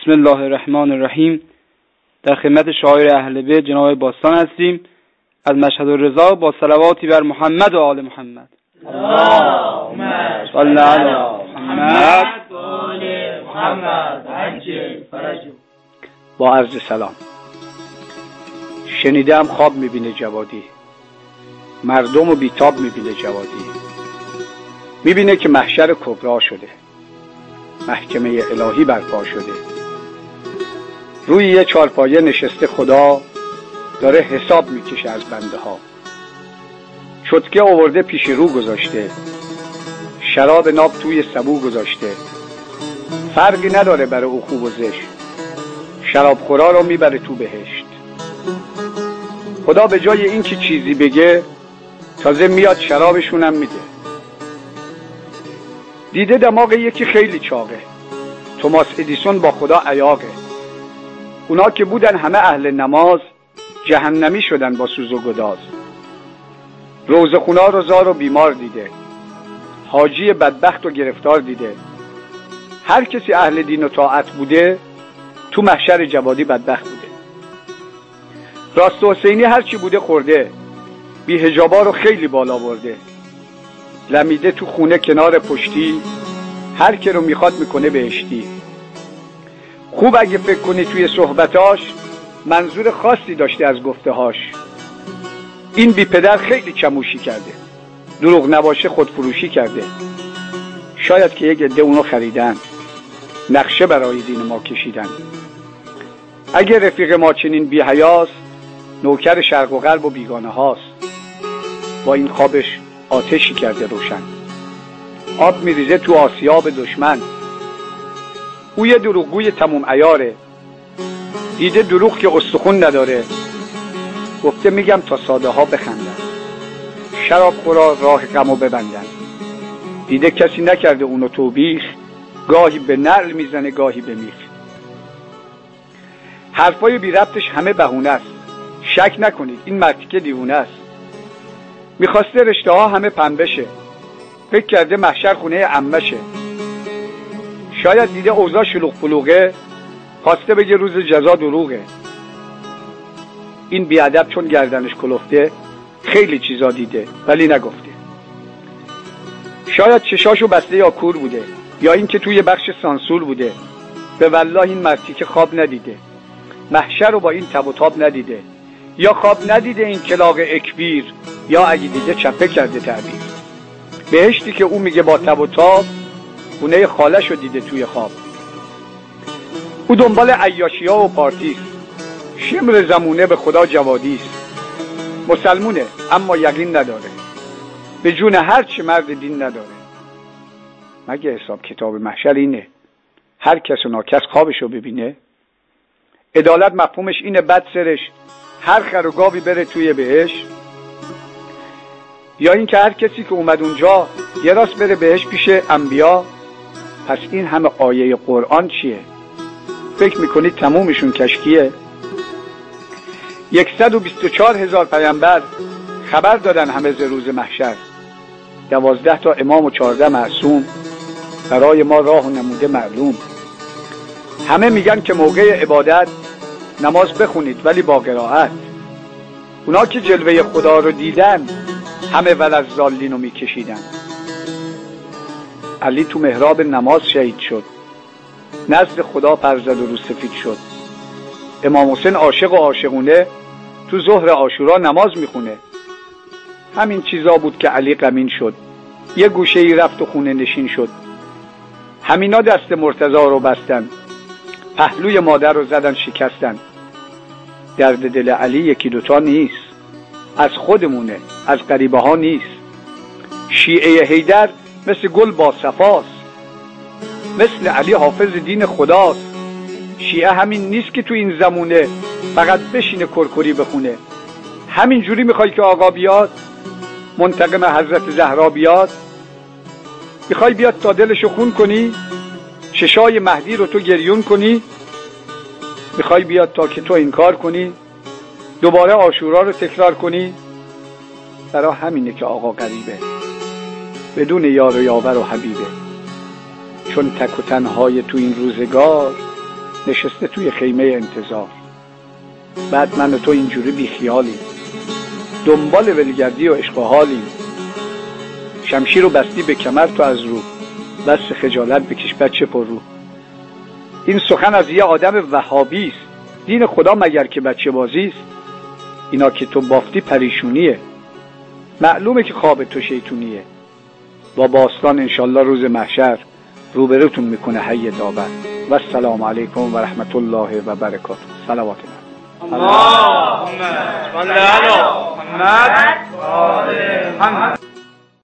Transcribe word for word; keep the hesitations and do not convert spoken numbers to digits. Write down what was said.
بسم الله الرحمن الرحیم. در خدمت شاعر اهل بیت جناب باستان هستیم از مشهد الرضا با صلواتی بر محمد و آل محمد. اللهم صل علی محمد و آل محمد عجل فرجهم. با عرض سلام. شنیدم خواب میبینه جوادی، مردم و بیتاب میبینه جوادی، میبینه که محشر کبرا شده، محکمه الهی برپا شده، روی یه چارپایه نشسته خدا داره حساب میکشه از بنده ها. چتکه آورده پیش رو گذاشته، شراب ناب توی سبو گذاشته، فرقی نداره برای او خوب و زشت، شراب خورا رو میبره تو بهشت. خدا به جای این که چیزی بگه تازه میاد شرابشونم میده. دیده دماغ یکی خیلی چاقه، توماس ادیسون با خدا عیاقه. اونا که بودن همه اهل نماز جهنمی شدن با سوز و گداز. روزخونا رو زار و بیمار دیده، حاجی بدبخت و گرفتار دیده. هر کسی اهل دین و طاعت بوده تو محشر جوادی بدبخت بوده. راست و حسینی هرچی بوده خورده، بی حجابا رو خیلی بالا برده. لمیده تو خونه کنار پشتی، هر که رو میخواد میکنه بهشتی. خوب اگه فکر کنی توی صحبتاش منظور خاصی داشته از گفتهاش. این بی پدر خیلی چموشی کرده، دروغ نباشه خودفروشی کرده. شاید که یک عده اونو خریدن، نقشه برای دین ما کشیدن. اگه رفیق ما چنین بی حیاست، نوکر شرق و غرب و بیگانه هاست. با این خوابش آتشی کرده روشن، آب میریزه تو آسیاب دشمن. او یه دروغگوی تموم عیاره، دیده دروغ که استخون نداره. گفته میگم تا ساده ها بخندن، شراب خورا راه غمو ببندن. دیده کسی نکرده اونو توبیخ، گاهی به نعل میزنه گاهی به میخ. حرفای بی ربطش همه بهونه است، شک نکنید این مرتی که دیوونه است. میخواسته رشته ها همه پنبه شه، فکر کرده محشر خونه عمشه. شاید دیده اوضاع شلوغ پلوغه، خواسته بگه روز جزا دروغه. این بیادب چون گردنش کلفته خیلی چیزا دیده ولی نگفته. شاید چشاشو بسته یا کور بوده، یا این که توی بخش سانسور بوده. به والله این مرتی که خواب ندیده، محشر رو با این تب و تاب ندیده. یا خواب ندیده این کلاغ اکبیر، یا اگه دیده چپه کرده تعبیر. بهشتی که او میگه با تب و تاب، خونه خالش رو دیده توی خواب. او دنبال عیاشی ها و پارتیست، شمر زمونه به خدا جوادیست. مسلمونه اما یقین نداره، به جون هر چه مرد دین نداره. مگه حساب کتاب محشر اینه هر کس و ناکس خوابشو ببینه؟ عدالت مفهومش اینه بد سرش هر خر و گاوی بره توی بهش؟ یا این که هر کسی که اومد اونجا یه راست بره بهش پیش انبیا؟ پس این همه آیه قرآن چیه؟ فکر میکنید تمومشون کشکیه؟ یکصد و بیست و چهار هزار پیامبر خبر دادن همه ز روز محشر. دوازده تا امام و چهارده معصوم برای ما راه و نموده معلوم. همه میگن که موقع عبادت نماز بخونید ولی با قرائت. اونا که جلوه خدا رو دیدن همه ولزالین رو میکشیدن. علی تو محراب نماز شهید شد، نزد خدا پر زد و رو سفید شد. امام حسین عاشق و عاشقونه تو ظهر عاشورا نماز میخونه. همین چیزا بود که علی غمین شد، یه گوشه ای رفت و خونه نشین شد. همینا دست مرتضی رو بستن، پهلوی مادر رو زدن شکستن. درد دل علی یکی دوتا نیست، از خودمونه، از غریبه ها نیست. شیعه حیدر مثل گل با صفاست، مثل علی حافظ دین خداست. شیعه همین نیست که تو این زمونه فقط بشینه کرکری بخونه. همین جوری میخوای که آقا بیاد منتقم حضرت زهرا بیاد؟ میخوای بیاد تا دلشو خون کنی، چشای مهدی رو تو گریون کنی؟ میخوای بیاد تا که تو انکار کنی، دوباره عاشورا رو تکرار کنی؟ برای همینه که آقا غریبه، بدون یار و یاور و حبیبه. چون تک و تنهای تو این روزگار، نشسته توی خیمه انتظار. بعد من و تو اینجوری بیخیالیم، دنبال ولگردی و عشق و حالیم. شمشیر رو بستی به کمر تو از رو، بس خجالت بکش بچه پر رو. این سخن از یه آدم وهابی است. دین خدا مگر که بچه بازی است؟ اینا که تو بافتی پریشونیه، معلومه که خواب تو شیطونیه. با باستان انشالله روز محشر روبروتون میکنه حی داور. و السلام علیکم و رحمت الله و برکاته. صلوات اللهم صل علی محمد و آل محمد.